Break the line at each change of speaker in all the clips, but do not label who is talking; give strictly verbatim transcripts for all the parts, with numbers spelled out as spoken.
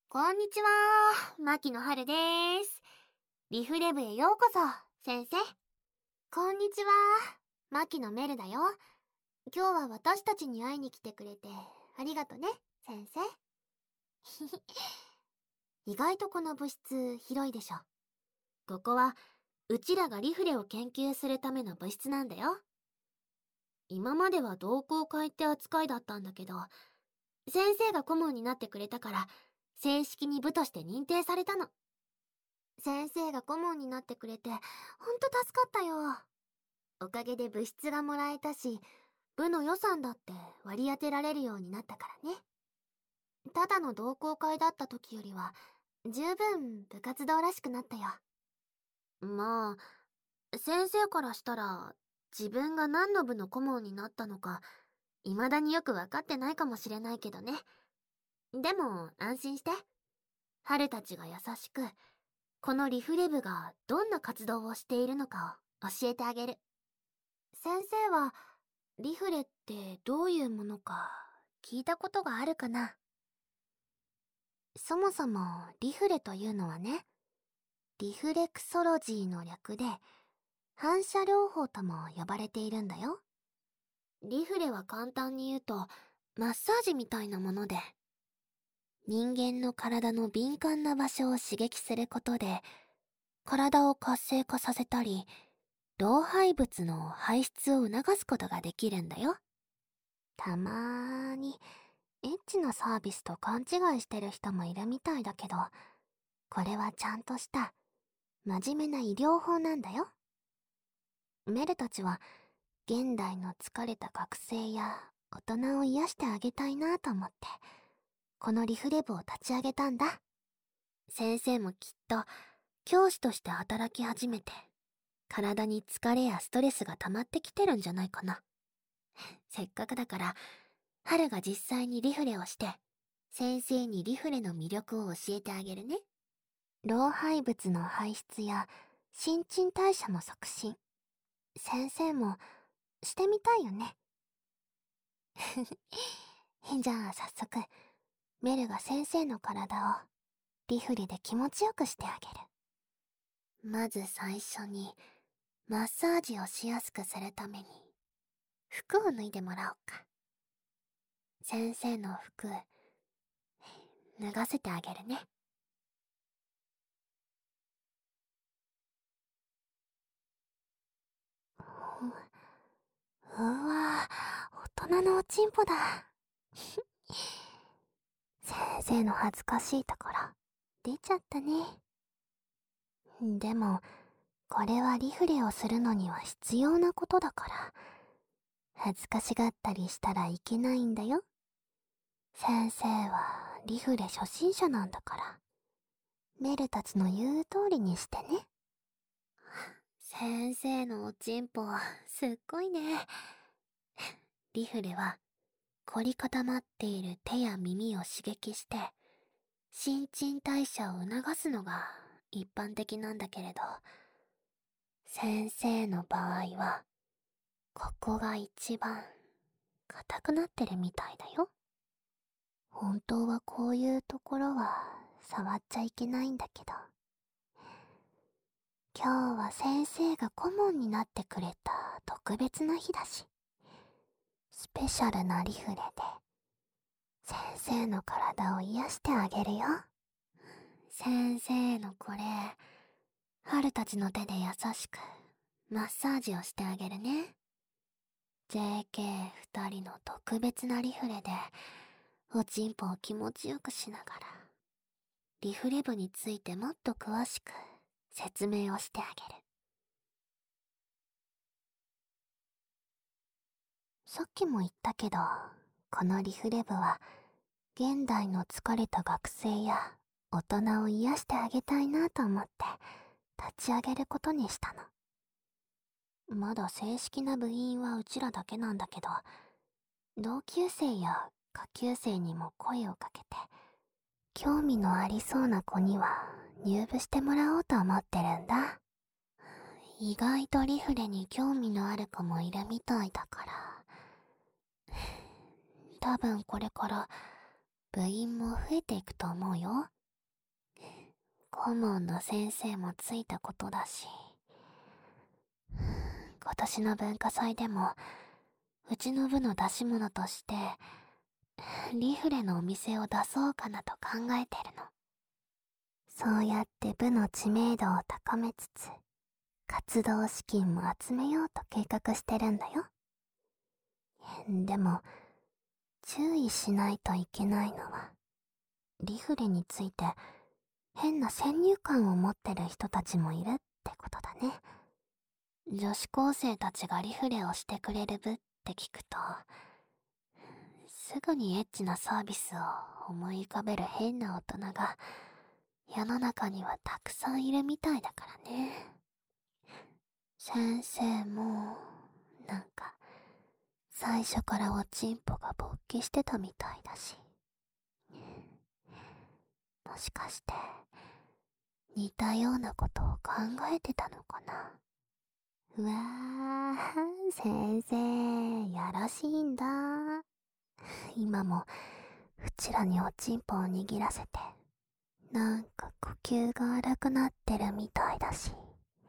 こんにちは、牧野春です。リフレ部へようこそ、先生。こんにちは、牧野メルだよ。今日は私たちに会いに来てくれてありがとね、先生。意外とこの部室広いでしょ。ここはうちらがリフレを研究するための部室なんだよ。今までは同好会って扱いだったんだけど、先生が顧問になってくれたから正式に部として認定されたの。先生が顧問になってくれてほんと助かったよ。おかげで部室がもらえたし、部の予算だって割り当てられるようになったからね。ただの同好会だった時よりは十分部活動らしくなったよ。まあ、先生からしたら自分が何の部の顧問になったのか未だによくわかってないかもしれないけどね。でも安心して。春たちが優しく、このリフレ部がどんな活動をしているのかを教えてあげる。先生はリフレってどういうものか聞いたことがあるかな？そもそもリフレというのはね、リフレクソロジーの略で反射療法とも呼ばれているんだよ。リフレは簡単に言うとマッサージみたいなもので、人間の体の敏感な場所を刺激することで体を活性化させたり、老廃物の排出を促すことができるんだよ。たまーにエッチなサービスと勘違いしてる人もいるみたいだけど、これはちゃんとした真面目な医療法なんだよ。メルたちは現代の疲れた学生や大人を癒してあげたいなと思って、このリフレ部を立ち上げたんだ。先生もきっと教師として働き始めて、体に疲れやストレスが溜まってきてるんじゃないかな。せっかくだから、春が実際にリフレをして、先生にリフレの魅力を教えてあげるね。老廃物の排出や新陳代謝の促進。先生もしてみたいよね。じゃあ早速、メルが先生の体をリフレで気持ちよくしてあげる。まず最初に、マッサージをしやすくするために服を脱いでもらおうか。先生の服脱がせてあげるね。うわ、大人のおちんぽだ。先生の恥ずかしいところ出ちゃったね。でもこれはリフレをするのには必要なことだから、恥ずかしがったりしたらいけないんだよ。先生はリフレ初心者なんだから、メルたちの言う通りにしてね。先生のおちんぽすっごいね。リフレは凝り固まっている手や耳を刺激して新陳代謝を促すのが一般的なんだけれど、先生の場合はここが一番硬くなってるみたいだよ。本当はこういうところは触っちゃいけないんだけど、今日は先生が顧問になってくれた特別な日だし、スペシャルなリフレで先生の体を癒してあげるよ。先生のこれ、春たちの手で優しくマッサージをしてあげるね。ジェーケーふたりの特別なリフレでおちんぽを気持ちよくしながら、リフレ部についてもっと詳しく説明をしてあげる。さっきも言ったけど、このリフレ部は現代の疲れた学生や大人を癒してあげたいなと思って立ち上げることにしたの。まだ正式な部員はうちらだけなんだけど、同級生や下級生にも声をかけて、興味のありそうな子には入部してもらおうと思ってるんだ。意外とリフレに興味のある子もいるみたいだから、多分これから部員も増えていくと思うよ。 顧問の先生もついたことだし、今年の文化祭でもうちの部の出し物としてリフレのお店を出そうかなと考えてるの。そうやって部の知名度を高めつつ活動資金も集めようと計画してるんだよ。でも注意しないといけないのは、リフレについて変な先入観を持ってる人たちもいるってことだね。女子高生たちがリフレをしてくれる部って聞くと、すぐにエッチなサービスを思い浮かべる変な大人が世の中にはたくさんいるみたいだからね。先生もなんか最初からおちんぽが勃起してたみたいだし、もしかして似たようなことを考えてたのかな。うわー、先生やらしいんだ。今もうちらにおちんぽを握らせてなんか呼吸が荒くなってるみたいだし、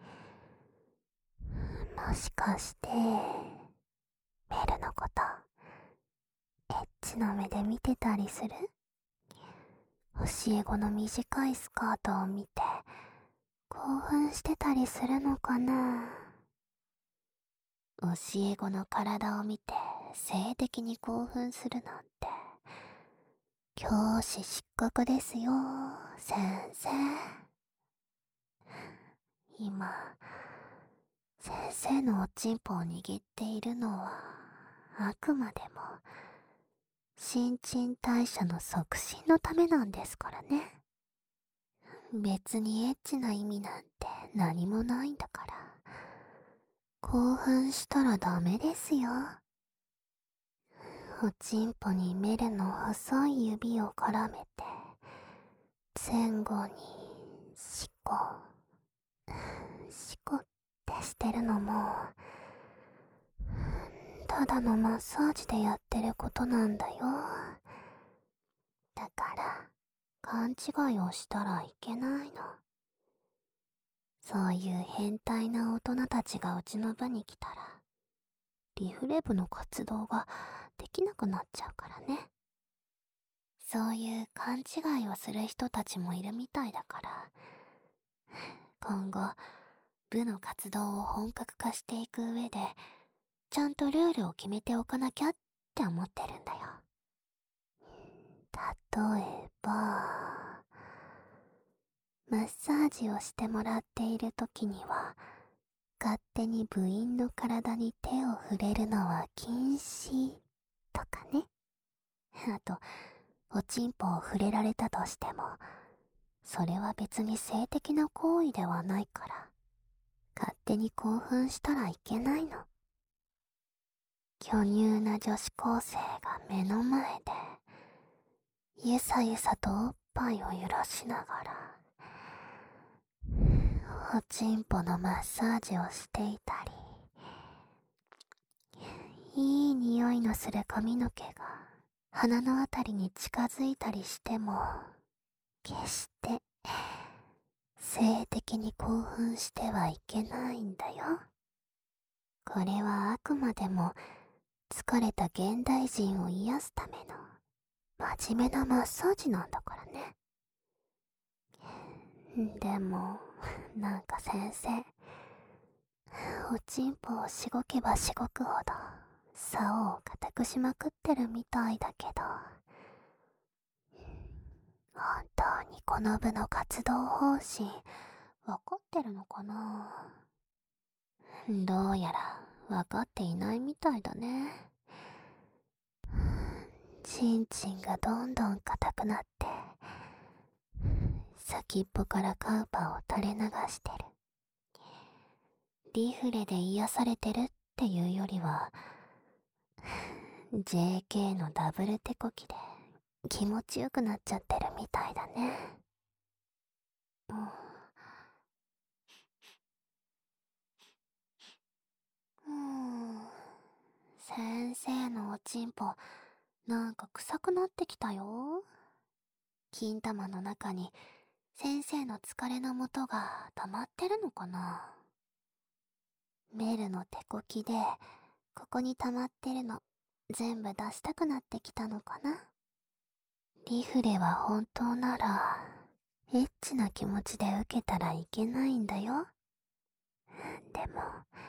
もしかしてメルのことエッチな目で見てたりする？教え子の短いスカートを見て興奮してたりするのかな。教え子の体を見て性的に興奮するなんて教師失格ですよ、先生。今先生のおちんぽを握っているのはあくまでも新陳代謝の促進のためなんですからね。別にエッチな意味なんて何もないんだから、興奮したらダメですよ。おちんぽにメルの細い指を絡めて前後にシコシコってしてるのもただのマッサージでやってることなんだよ。だから勘違いをしたらいけないの。そういう変態な大人たちがうちの部に来たらリフレ部の活動ができなくなっちゃうからね。そういう勘違いをする人たちもいるみたいだから、今後部の活動を本格化していく上でちゃんとルールを決めておかなきゃって思ってるんだよ。例えばマッサージをしてもらっている時には勝手に部員の体に手を触れるのは禁止とかね。あとおちんぽを触れられたとしてもそれは別に性的な行為ではないから勝手に興奮したらいけないの。巨乳な女子高生が目の前でゆさゆさとおっぱいを揺らしながらおちんぽのマッサージをしていたり、いい匂いのする髪の毛が鼻のあたりに近づいたりしても決して性的に興奮してはいけないんだよ。これはあくまでも疲れた現代人を癒すための真面目なマッサージなんだからね。でもなんか先生おちんぽをしごけばしごくほど竿を固くしまくってるみたいだけど、本当にこの部の活動方針分かってるのかな。どうやら分かっていないみたいだね。ちんちんがどんどん硬くなって先っぽからカウパを垂れ流してる。リフレで癒されてるっていうよりは ジェーケー のダブル手こきで気持ちよくなっちゃってるみたいだね。うん、先生のおちんぽなんか臭くなってきたよ。金玉の中に先生の疲れのもとが溜まってるのかな。メルの手こきで、ここに溜まってるの、全部出したくなってきたのかな。リフレは本当なら、エッチな気持ちで受けたらいけないんだよ。でも、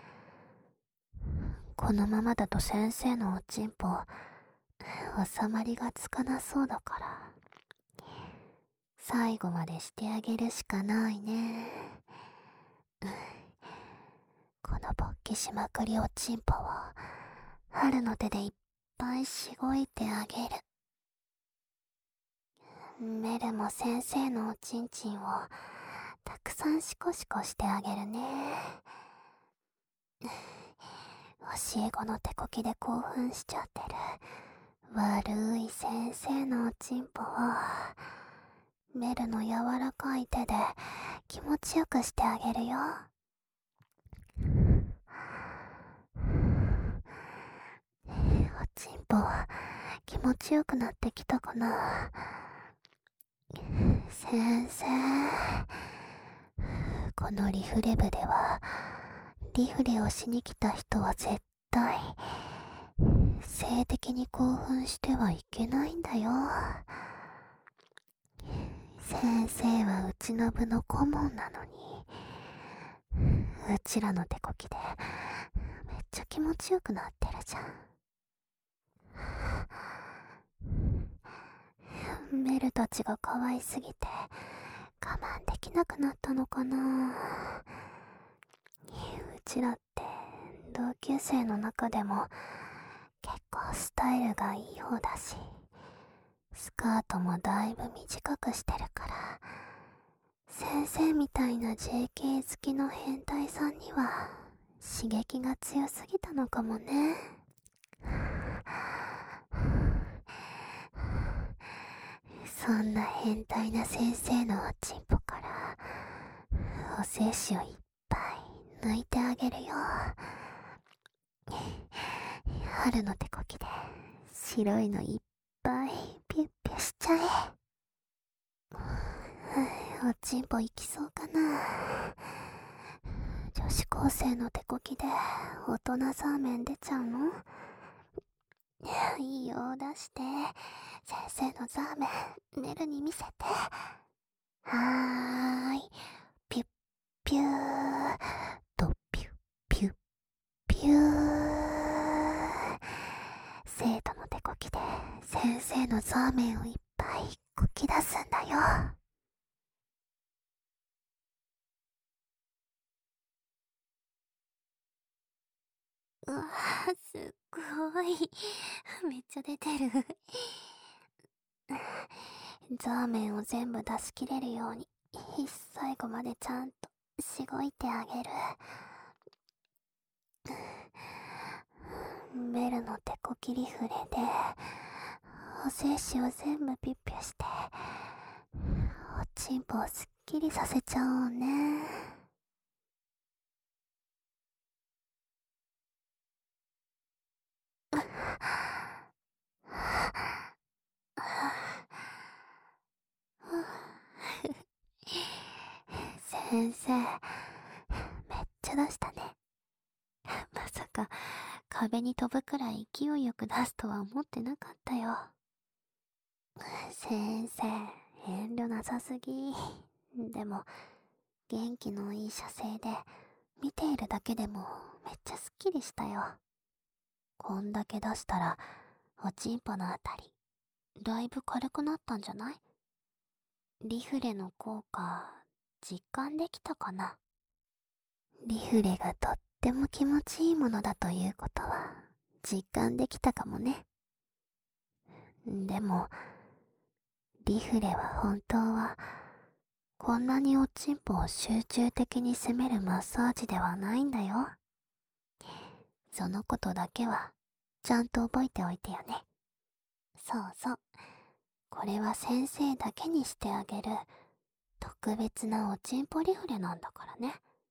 このままだと先生のおちんぽ、収まりがつかなそうだから、最後までしてあげるしかないね。この勃起しまくりおちんぽを、春の手でいっぱいしごいてあげる。メルも先生のおちんちんをたくさんシコシコしてあげるね。教え子の手こきで興奮しちゃってる悪い先生のおちんぽをメルの柔らかい手で気持ちよくしてあげるよ。おちんぽ気持ちよくなってきたかな。先生、このリフレ部ではリフレをしに来た人は絶対性的に興奮してはいけないんだよ。先生はうちの部の顧問なのに、うちらの手こきでめっちゃ気持ちよくなってるじゃん。メルたちが可愛すぎて我慢できなくなったのかな。うちらって同級生の中でも結構スタイルがいい方だし、スカートもだいぶ短くしてるから、先生みたいな ジェーケー 好きの変態さんには刺激が強すぎたのかもね。そんな変態な先生のおちんぽからお精子をいっぱい抜いてあげるよ。春の手こきで白いのいっぱいピュッピュしちゃえ。おちんぽいきそうかな。女子高生の手こきで大人ザーメン出ちゃうの？いいよ、出して。先生のザーメンメルに見せて。はーい、ピュッピューとピュッピュッピュー。生徒の手こきで先生のザーメンをいっぱいこき出すんだよ。うわぁ、すっごい。めっちゃ出てる。ザーメンを全部出し切れるように、最後までちゃんとしごいてあげる。メルの手こきリフレで、お精子を全部ピュッピュして、おちんぽをすっきりさせちゃおうね。先生、めっちゃ出したね。まさか壁に飛ぶくらい勢いよく出すとは思ってなかったよ。先生、遠慮なさすぎ。でも、元気のいい射精で、見ているだけでもめっちゃすっきりしたよ。こんだけ出したら、おちんぽのあたり、だいぶ軽くなったんじゃない？リフレの効果、実感できたかな？リフレがとっても気持ちいいものだということは、実感できたかもね。でも、リフレは本当は、こんなにおちんぽを集中的に攻めるマッサージではないんだよ。そのことだけは、ちゃんと覚えておいてよね。そうそう。これは先生だけにしてあげる、特別なおちんぽリフレなんだからね。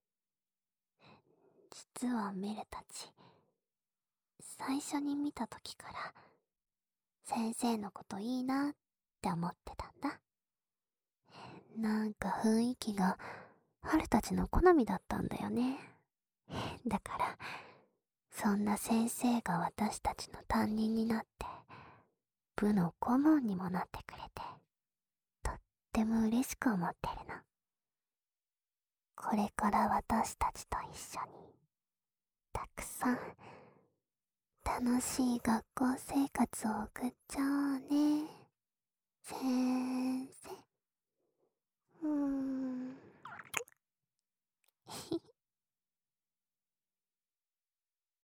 実はメルたち、最初に見た時から、先生のこといいなって思ってたんだ。 なんか雰囲気が春たちの好みだったんだよね。だから、そんな先生が私たちの担任になって、部の顧問にもなってくれて、とっても嬉しく思ってるの。これから私たちと一緒に、たくさん、楽しい学校生活を送っちゃおうね。せー